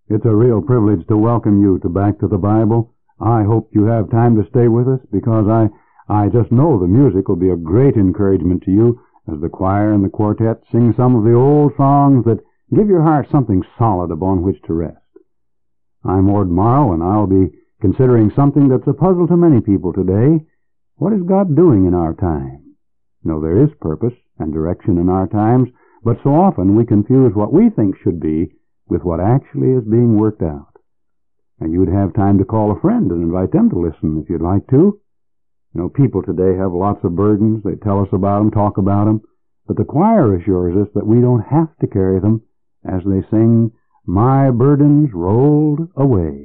It's a real privilege to welcome you to Back to the Bible. I hope you have time to stay with us because I just know the music will be a great encouragement to you as the choir and the quartet sing some of the old songs that give your heart something solid upon which to rest. I'm Ward Morrow, and I'll be considering something that's a puzzle to many people today. What is God doing in our time? No, there is purpose and direction in our times, but so often we confuse what we think should be with what actually is being worked out. And you'd have time to call a friend and invite them to listen if you'd like to. You know, people today have lots of burdens. They tell us about them, talk about them, but the choir assures us that we don't have to carry them as they sing, "My burdens rolled away."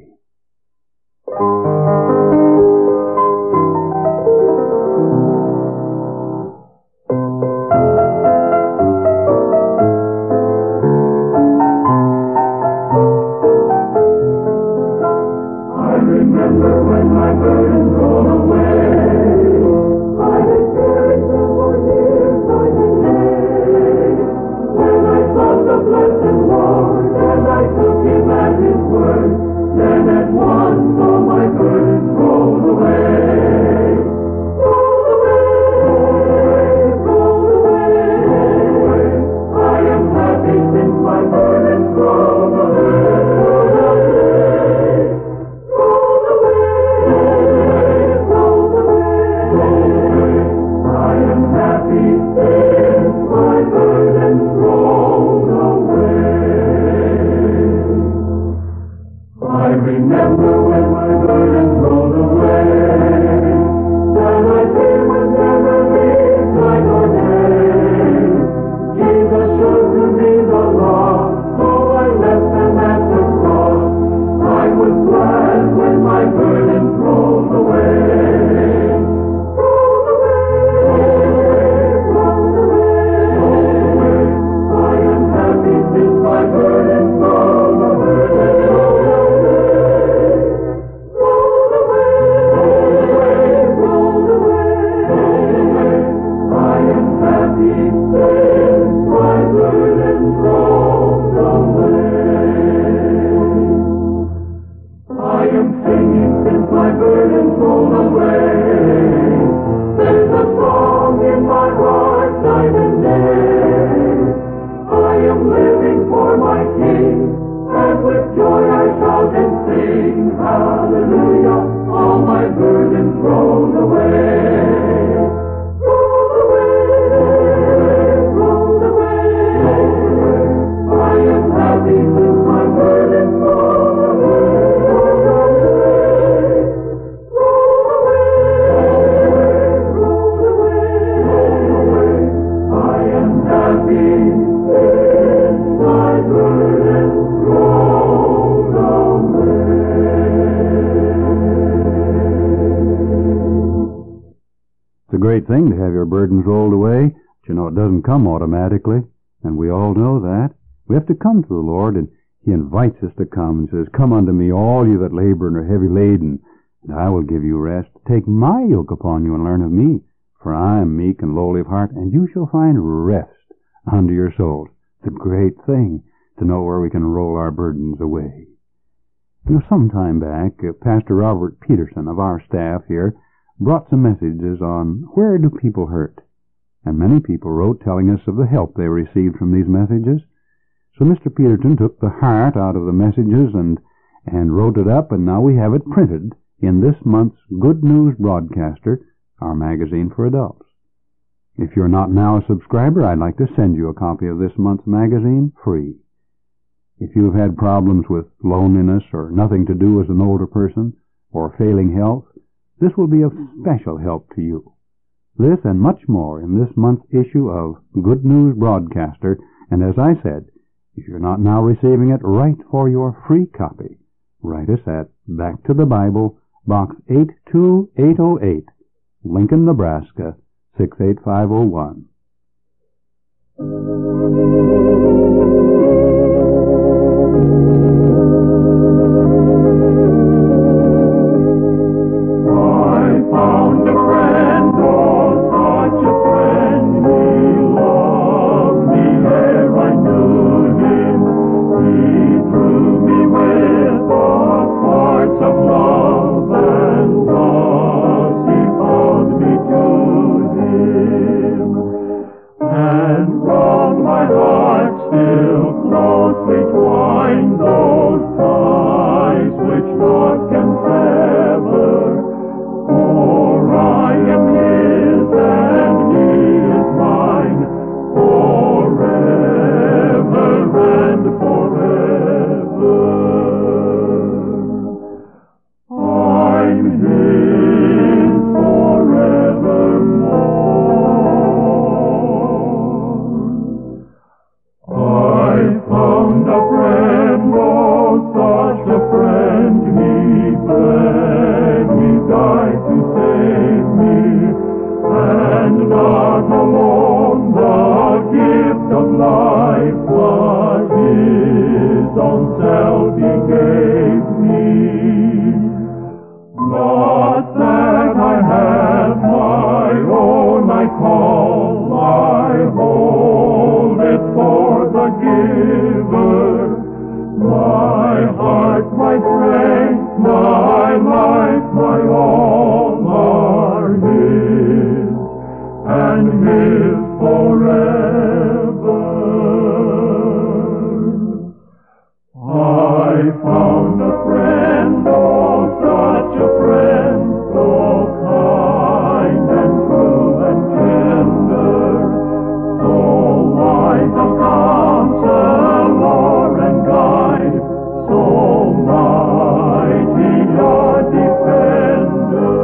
Thing to have your burdens rolled away, but you know it doesn't come automatically, and we all know that. We have to come to the Lord, and He invites us to come and says, "Come unto me, all you that labor and are heavy laden, and I will give you rest. Take my yoke upon you and learn of me, for I am meek and lowly of heart, and you shall find rest unto your souls." It's a great thing to know where we can roll our burdens away. You know, some time back, Pastor Robert Peterson of our staff here brought some messages on where do people hurt. And many people wrote telling us of the help they received from these messages. So Mr. Peterson took the heart out of the messages and wrote it up, and now we have it printed in this month's Good News Broadcaster, our magazine for adults. If you're not now a subscriber, I'd like to send you a copy of this month's magazine free. If you've had problems with loneliness or nothing to do as an older person or failing health, this will be of special help to you. This and much more in this month's issue of Good News Broadcaster, and as I said, if you're not now receiving it, write for your free copy. Write us at Back to the Bible, Box 82808, Lincoln, Nebraska, 68501. He drew me where My heart, my strength, my life, my all are His, and His forever. I found a friend, oh, such a friend, so kind and true and tender, so wise a counselor and guide, so mighty a defender.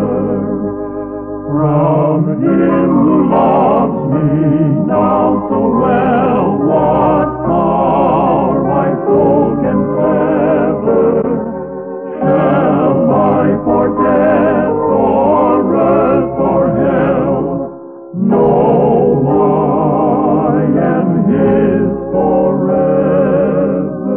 From Him who loves me now so well, what power my soul can sever? Shall life or death or earth or hell? No, I am His forever.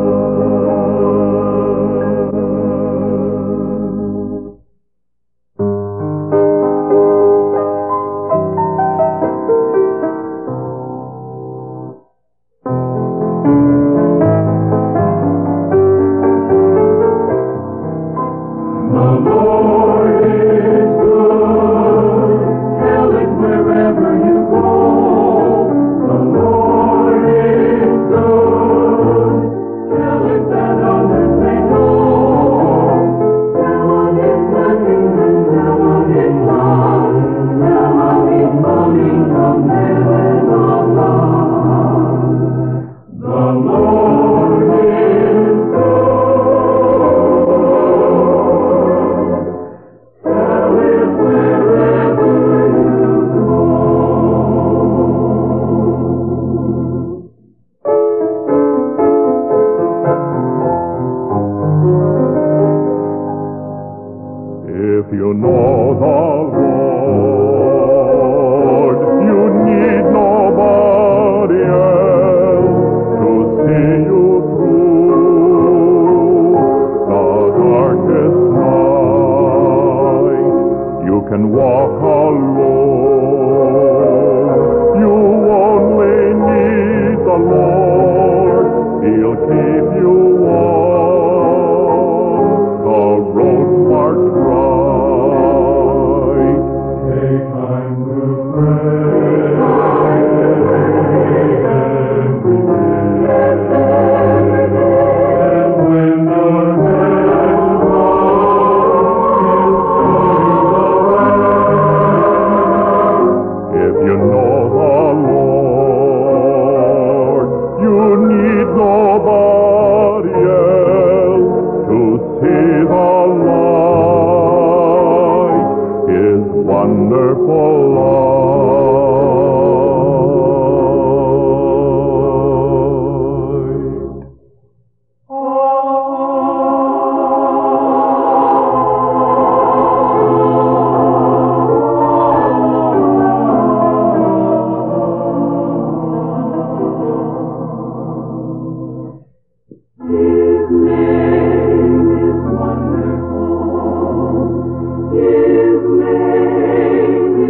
The Lord is good, tell it wherever you go. The Lord is good, tell it that others may know. Tell of His blessings and tell of His love, tell of His coming from heaven above. The Lord is good, tell it wherever you go. If you know the Lord, you need nobody else to see you through the darkest night. You can walk alone. You only need the Lord. He'll keep you warm. The road marked right. Take time to pray every day. And when the head if you know the Lord, you need nobody else to see the light, His wonderful His name is wonderful. His name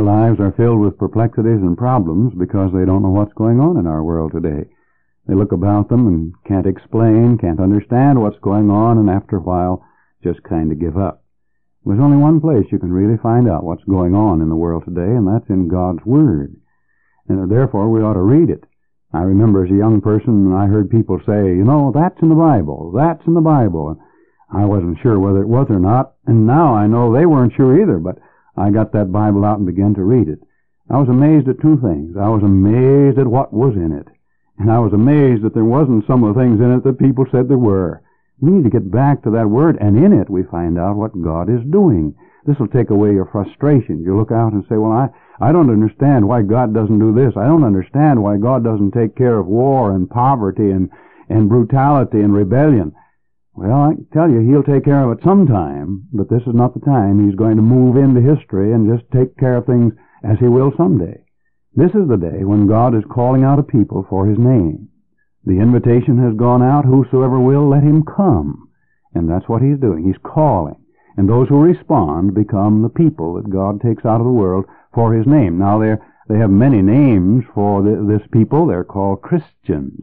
lives are filled with perplexities and problems because they don't know what's going on in our world today. They look about them and can't explain, can't understand what's going on, and after a while just kind of give up. There's only one place you can really find out what's going on in the world today, and that's in God's Word. And therefore we ought to read it. I remember as a young person, I heard people say, you know, that's in the Bible, that's in the Bible. I wasn't sure whether it was or not, and now I know they weren't sure either, but I got that Bible out and began to read it. I was amazed at two things. I was amazed at what was in it, and I was amazed that there wasn't some of the things in it that people said there were. We need to get back to that Word, and in it we find out what God is doing. This will take away your frustration. You look out and say, well, I don't understand why God doesn't do this. I don't understand why God doesn't take care of war and poverty and brutality and rebellion. Well, I can tell you, He'll take care of it sometime, but this is not the time. He's going to move into history and just take care of things as He will someday. This is the day when God is calling out a people for His name. The invitation has gone out, whosoever will, let him come. And that's what He's doing. He's calling. And those who respond become the people that God takes out of the world for His name. Now, they have many names for this people. They're called Christians.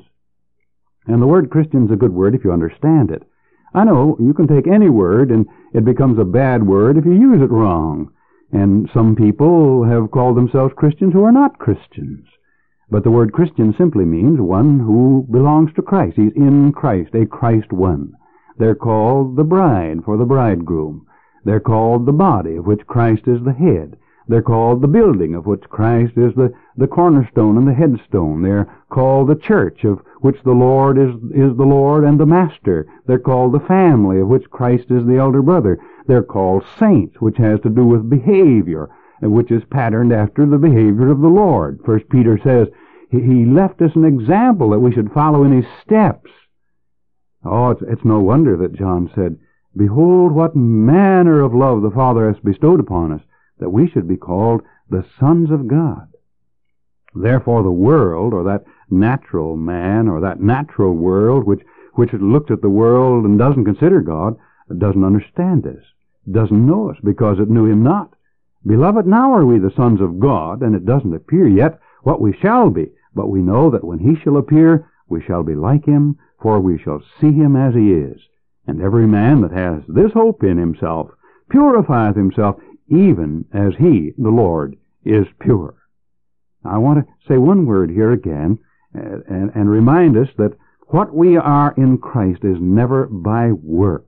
And the word Christian is a good word if you understand it. I know you can take any word and it becomes a bad word if you use it wrong. And some people have called themselves Christians who are not Christians. But the word Christian simply means one who belongs to Christ. He's in Christ, a Christ one. They're called the bride for the bridegroom. They're called the body of which Christ is the head. They're called the building of which Christ is the cornerstone and the headstone. They're called the church of which the Lord is the Lord and the Master. They're called the family of which Christ is the elder brother. They're called saints, which has to do with behavior, which is patterned after the behavior of the Lord. First Peter says He left us an example that we should follow in His steps. Oh, it's no wonder that John said, behold what manner of love the Father has bestowed upon us, that we should be called the sons of God. Therefore the world, or that natural man, or that natural world, which looks at the world and doesn't consider God, doesn't understand us, doesn't know us, because it knew Him not. Beloved, now are we the sons of God, and it doesn't appear yet what we shall be, but we know that when He shall appear, we shall be like Him, for we shall see Him as He is. And every man that has this hope in himself purifieth himself, even as He, the Lord, is pure. I want to say one word here again and remind us that what we are in Christ is never by works.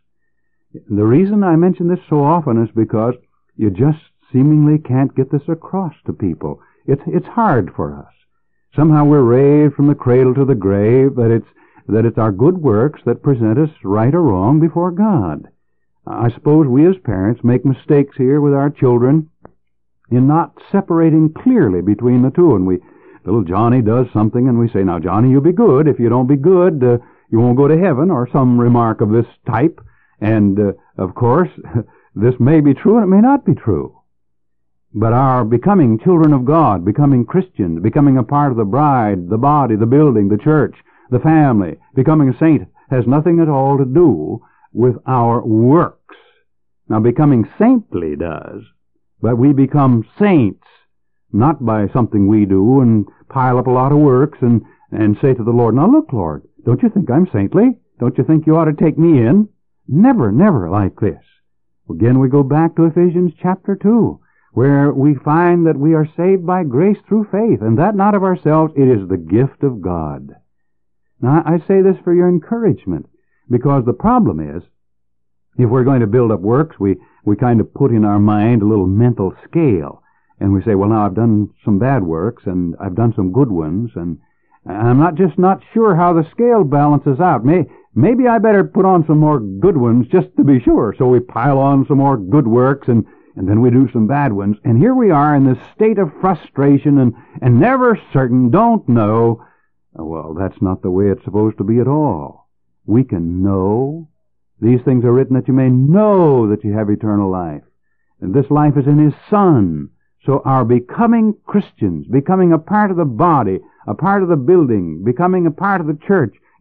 The reason I mention this so often is because you just seemingly can't get this across to people. It's hard for us. Somehow we're raised from the cradle to the grave that it's our good works that present us right or wrong before God. I suppose we as parents make mistakes here with our children in not separating clearly between the two. And little Johnny does something and we say, now Johnny, you be good. If you don't be good, you won't go to heaven, or some remark of this type. And, of course, this may be true and it may not be true. But our becoming children of God, becoming Christians, becoming a part of the bride, the body, the building, the church, the family, becoming a saint has nothing at all to do with our works. Now, becoming saintly does, but we become saints not by something we do and pile up a lot of works and say to the Lord, now look, Lord, don't you think I'm saintly? Don't you think you ought to take me in? Never, never like this. Again, we go back to Ephesians chapter 2, where we find that we are saved by grace through faith, and that not of ourselves, it is the gift of God. Now, I say this for your encouragement, because the problem is, if we're going to build up works, we kind of put in our mind a little mental scale, and we say, well, now I've done some bad works, and I've done some good ones, and I'm not sure how the scale balances out. Maybe I better put on some more good ones just to be sure. So we pile on some more good works, and then we do some bad ones. And here we are in this state of frustration and never certain, don't know. Well, that's not the way it's supposed to be at all. We can know. These things are written that you may know that you have eternal life. And this life is in His Son. So our becoming Christians, becoming a part of the body, a part of the building, becoming a part of the church,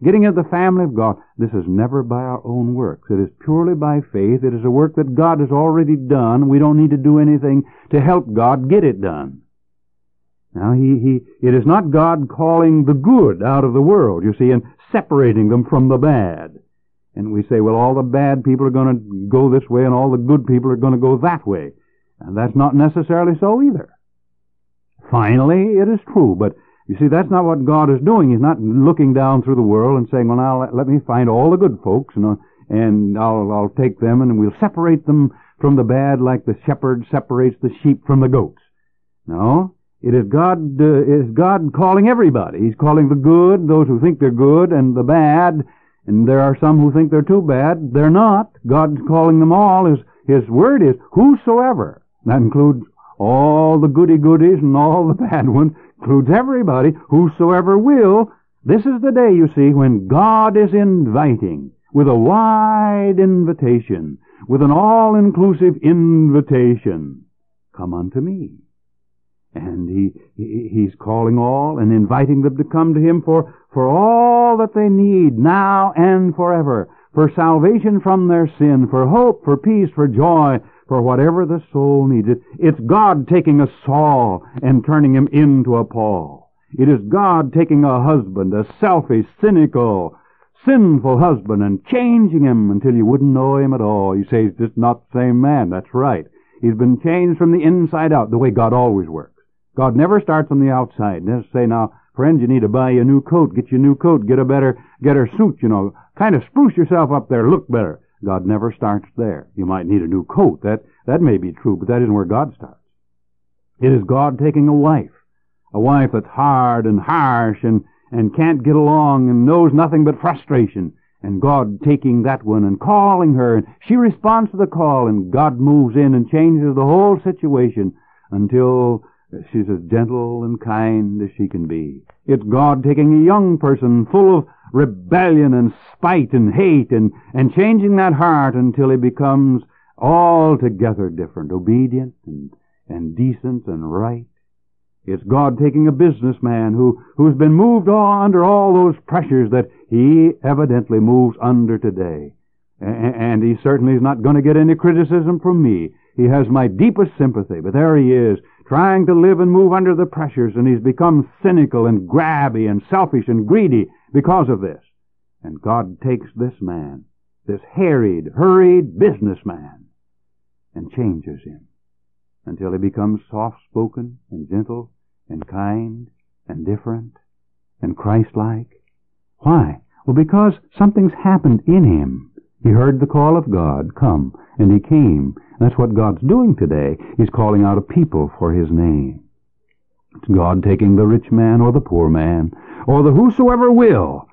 getting into the family of God, this is never by our own works. It is purely by faith. It is a work that God has already done. We don't need to do anything to help God get it done. Now, it is not God calling the good out of the world, you see, and separating them from the bad. And we say, well, all the bad people are going to go this way and all the good people are going to go that way. And that's not necessarily so either. Finally, it is true, but you see, that's not what God is doing. He's not looking down through the world and saying, well, now let me find all the good folks, and I'll take them and we'll separate them from the bad like the shepherd separates the sheep from the goats. No, it is God calling everybody. He's calling the good, those who think they're good, and the bad, and there are some who think they're too bad. They're not. God's calling them all. His word is whosoever. That includes all the goody-goodies and all the bad ones. Includes everybody, whosoever will. This is the day, you see, when God is inviting with a wide invitation, with an all-inclusive invitation. Come unto me. And He's calling all and inviting them to come to Him for all that they need now and forever, for salvation from their sin, for hope, for peace, for joy, for whatever the soul needs. It's God taking a Saul and turning him into a Paul. It is God taking a husband, a selfish, cynical, sinful husband, and changing him until you wouldn't know him at all. You say he's just not the same man. That's right. He's been changed from the inside out, the way God always works. God never starts on the outside. He doesn't say, now, friend, you need to buy you a new coat. Get you a new coat. Get a suit, kind of spruce yourself up there, look better. God never starts there. You might need a new coat. That may be true, but that isn't where God starts. It is God taking a wife that's hard and harsh and can't get along and knows nothing but frustration, and God taking that one and calling her, and she responds to the call, and God moves in and changes the whole situation until she's as gentle and kind as she can be. It's God taking a young person full of rebellion and spite and hate and changing that heart until he becomes altogether different, obedient and decent and right. It's God taking a businessman who's been moved under all those pressures that he evidently moves under today. And he certainly is not going to get any criticism from me. He has my deepest sympathy, but there he is, trying to live and move under the pressures, and he's become cynical and grabby and selfish and greedy because of this. And God takes this man, this harried, hurried businessman, and changes him until he becomes soft-spoken and gentle and kind and different and Christ-like. Why? Well, because something's happened in him. He heard the call of God, come, and he came. That's what God's doing today. He's calling out a people for His name. It's God taking the rich man or the poor man or the whosoever will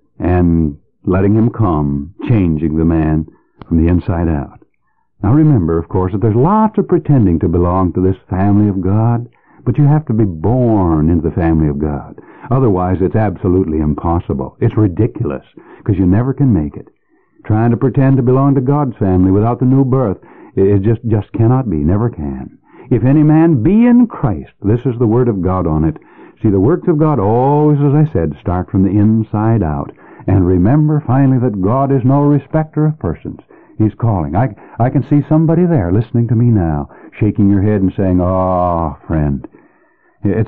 and letting him come, changing the man from the inside out. Now remember, of course, that there's lots of pretending to belong to this family of God, but you have to be born into the family of God. Otherwise, it's absolutely impossible. It's ridiculous, because you never can make it. Trying to pretend to belong to God's family without the new birth, it just cannot be, never can. If any man be in Christ, this is the Word of God on it. See, the works of God always, as I said, start from the inside out. And remember, finally, that God is no respecter of persons. He's calling. I can see somebody there listening to me now, shaking your head and saying, "Oh, friend, that's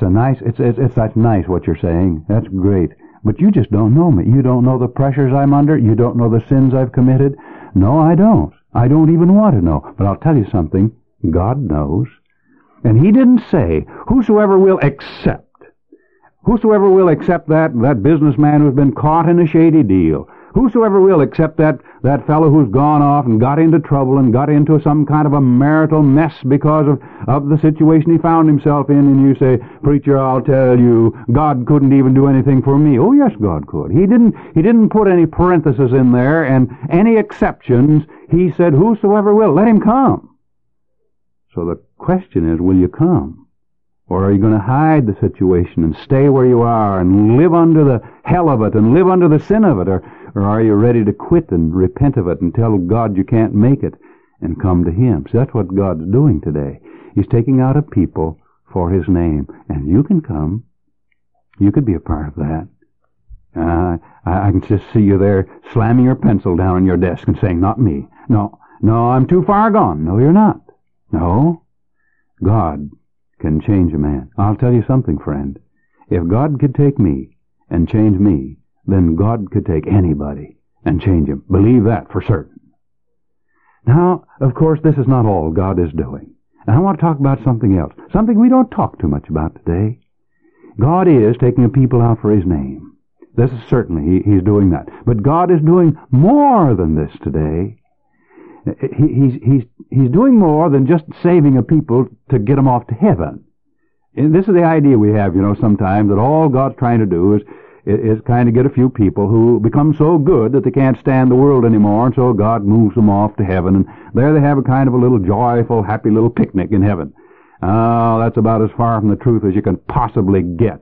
nice what you're saying. That's great. But you just don't know me. You don't know the pressures I'm under. You don't know the sins I've committed." No, I don't. I don't even want to know. But I'll tell you something. God knows. And He didn't say, whosoever will accept. Whosoever will accept that businessman who's been caught in a shady deal. Whosoever will accept that fellow who's gone off and got into trouble and got into some kind of a marital mess because of the situation he found himself in, and you say, "Preacher, I'll tell you, God couldn't even do anything for me." Oh, yes, God could. He didn't put any parentheses in there and any exceptions. He said, whosoever will, let him come. So the question is, will you come? Or are you going to hide the situation and stay where you are and live under the hell of it and live under the sin of it? Or are you ready to quit and repent of it and tell God you can't make it and come to Him? See, that's what God's doing today. He's taking out a people for His name. And you can come. You could be a part of that. I can just see you there slamming your pencil down on your desk and saying, not me. No, I'm too far gone. No, you're not. No, God can change a man. I'll tell you something, friend. If God could take me and change me, then God could take anybody and change him. Believe that for certain. Now, of course, this is not all God is doing. And I want to talk about something else, something we don't talk too much about today. God is taking a people out for his name. This is certainly, he's doing that. But God is doing more than this today. He's doing more than just saving a people to get them off to heaven. And this is the idea we have, sometimes, that all God's trying to do is kind of get a few people who become so good that they can't stand the world anymore, and so God moves them off to heaven, and there they have a kind of a little joyful, happy little picnic in heaven. Oh, that's about as far from the truth as you can possibly get.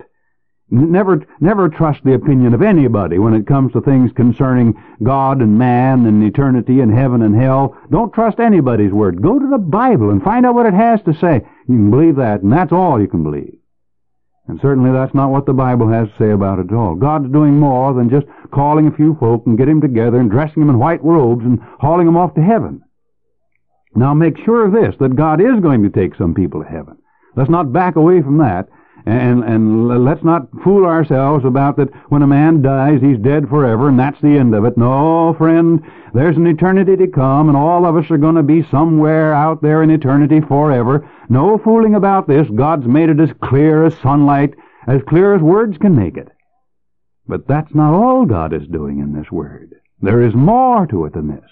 Never trust the opinion of anybody when it comes to things concerning God and man and eternity and heaven and hell. Don't trust anybody's word. Go to the Bible and find out what it has to say. You can believe that, and that's all you can believe. And certainly that's not what the Bible has to say about it at all. God's doing more than just calling a few folk and getting them together and dressing them in white robes and hauling them off to heaven. Now make sure of this, that God is going to take some people to heaven. Let's not back away from that. And let's not fool ourselves about that when a man dies, he's dead forever, and that's the end of it. No, friend, there's an eternity to come, and all of us are going to be somewhere out there in eternity forever. No fooling about this. God's made it as clear as sunlight, as clear as words can make it. But that's not all God is doing in this word. There is more to it than this.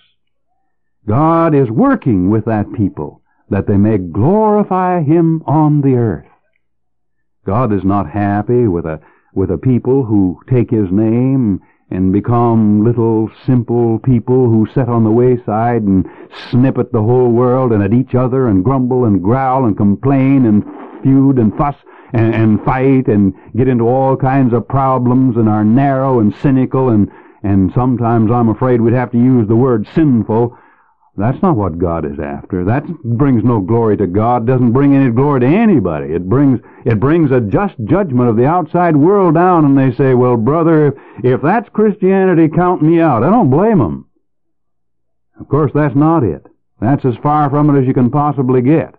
God is working with that people that they may glorify him on the earth. God is not happy with a people who take his name and become little simple people who sit on the wayside and snip at the whole world and at each other and grumble and growl and complain and feud and fuss and fight and get into all kinds of problems and are narrow and cynical and sometimes I'm afraid we'd have to use the word sinful. That's not what God is after. That brings no glory to God, doesn't bring any glory to anybody. It brings a just judgment of the outside world down, and they say, well, brother, if that's Christianity, count me out. I don't blame them. Of course, that's not it. That's as far from it as you can possibly get.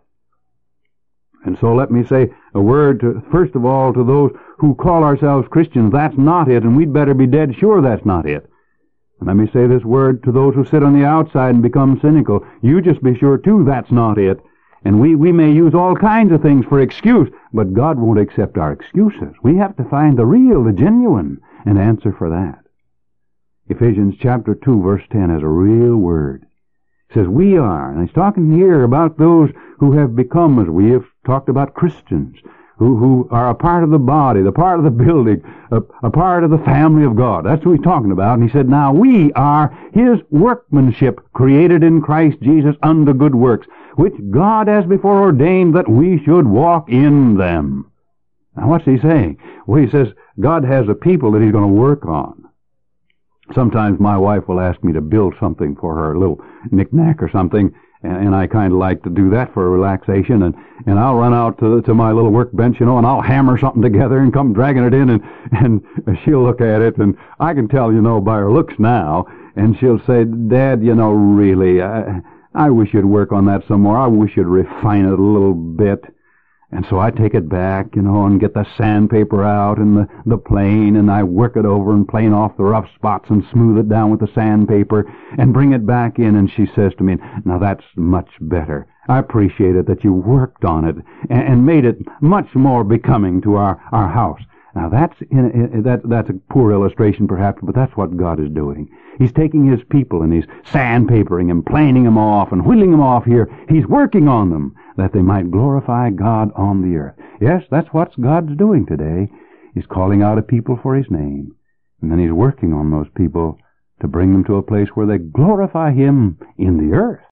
And so let me say a word, first of all, to those who call ourselves Christians. That's not it, and we'd better be dead sure that's not it. And let me say this word to those who sit on the outside and become cynical. You just be sure, too, that's not it. And we may use all kinds of things for excuse, but God won't accept our excuses. We have to find the real, the genuine, and answer for that. Ephesians chapter 2, verse 10 has a real word. It says, we are, and he's talking here about those who have become, as we have talked about, Christians, who are a part of the body, the part of the building, a part of the family of God. That's what he's talking about. And he said, now we are his workmanship, created in Christ Jesus unto good works, which God has before ordained that we should walk in them. Now what's he saying? Well, he says God has a people that he's going to work on. Sometimes my wife will ask me to build something for her, a little knick-knack or something, and I kind of like to do that for relaxation, and I'll run out to my little workbench, and I'll hammer something together and come dragging it in, and she'll look at it, and I can tell, by her looks now, and she'll say, Dad, really, I wish you'd work on that some more. I wish you'd refine it a little bit. And so I take it back, and get the sandpaper out and the plane, and I work it over and plane off the rough spots and smooth it down with the sandpaper and bring it back in, and she says to me, now that's much better. I appreciate it that you worked on it and made it much more becoming to our house. Now that's a poor illustration perhaps, but that's what God is doing. He's taking his people and he's sandpapering them, planing them off and wheeling them off here. He's working on them that they might glorify God on the earth. Yes, that's what God's doing today. He's calling out a people for his name, and then he's working on those people to bring them to a place where they glorify him in the earth.